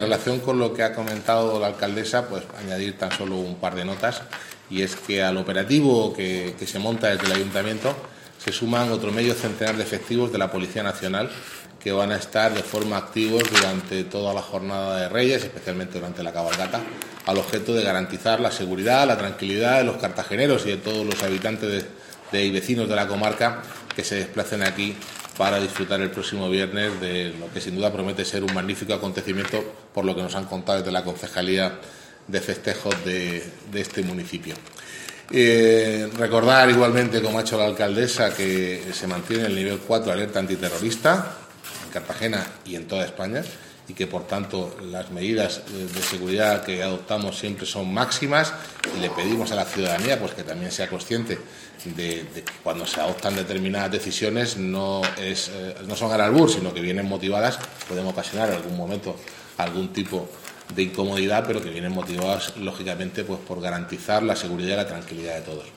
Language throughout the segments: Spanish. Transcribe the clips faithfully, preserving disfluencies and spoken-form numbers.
En relación con lo que ha comentado la alcaldesa, pues añadir tan solo un par de notas, y es que al operativo que, que se monta desde el Ayuntamiento se suman otro medio centenar de efectivos de la Policía Nacional que van a estar de forma activos durante toda la jornada de Reyes, especialmente durante la cabalgata, al objeto de garantizar la seguridad, la tranquilidad de los cartageneros y de todos los habitantes de, de y vecinos de la comarca que se desplacen aquí para disfrutar el próximo viernes de lo que sin duda promete ser un magnífico acontecimiento, por lo que nos han contado desde la Concejalía de Festejos de, de este municipio. Eh, recordar igualmente, como ha hecho la alcaldesa, que se mantiene el nivel cuatro de alerta antiterrorista en Cartagena y en toda España, y que por tanto las medidas de seguridad que adoptamos siempre son máximas, y le pedimos a la ciudadanía pues que también sea consciente de, de que cuando se adoptan determinadas decisiones no, es, eh, no son al albur, sino que vienen motivadas, pueden ocasionar en algún momento algún tipo de incomodidad, pero que vienen motivadas lógicamente pues por garantizar la seguridad y la tranquilidad de todos.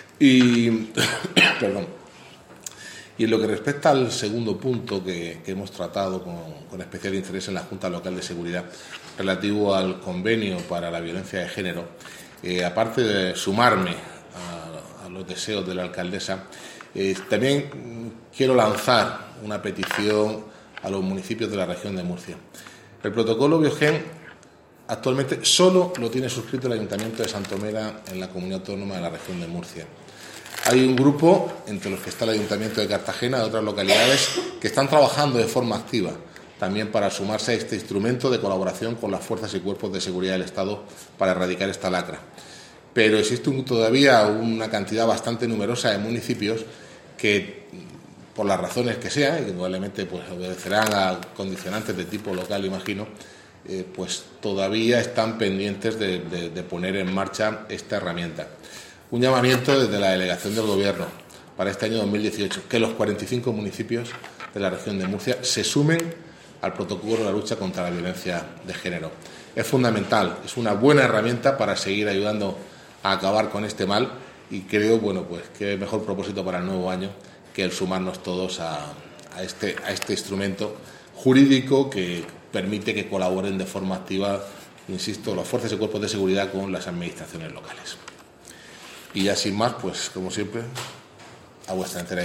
Y perdón. Y en lo que respecta al segundo punto que, que hemos tratado con, con especial interés en la Junta Local de Seguridad, relativo al convenio para la violencia de género, eh, aparte de sumarme a, a los deseos de la alcaldesa, eh, también quiero lanzar una petición a los municipios de la región de Murcia. El protocolo Biogen actualmente solo lo tiene suscrito el Ayuntamiento de Santomera en la comunidad autónoma de la región de Murcia. Hay un grupo, entre los que está el Ayuntamiento de Cartagena, de otras localidades, que están trabajando de forma activa también para sumarse a este instrumento de colaboración con las fuerzas y cuerpos de seguridad del Estado para erradicar esta lacra. Pero existe un, todavía una cantidad bastante numerosa de municipios que, por las razones que sean, y que probablemente pues, obedecerán a condicionantes de tipo local, imagino, eh, pues todavía están pendientes de, de, de poner en marcha esta herramienta. Un llamamiento desde la delegación del Gobierno para este año dos mil dieciocho, que los cuarenta y cinco municipios de la región de Murcia se sumen al protocolo de la lucha contra la violencia de género. Es fundamental, es una buena herramienta para seguir ayudando a acabar con este mal, y creo, bueno, pues qué mejor propósito para el nuevo año que el sumarnos todos a, a, este, a este instrumento jurídico que permite que colaboren de forma activa, insisto, las fuerzas y cuerpos de seguridad con las administraciones locales. Y ya sin más, pues como siempre, a vuestra entera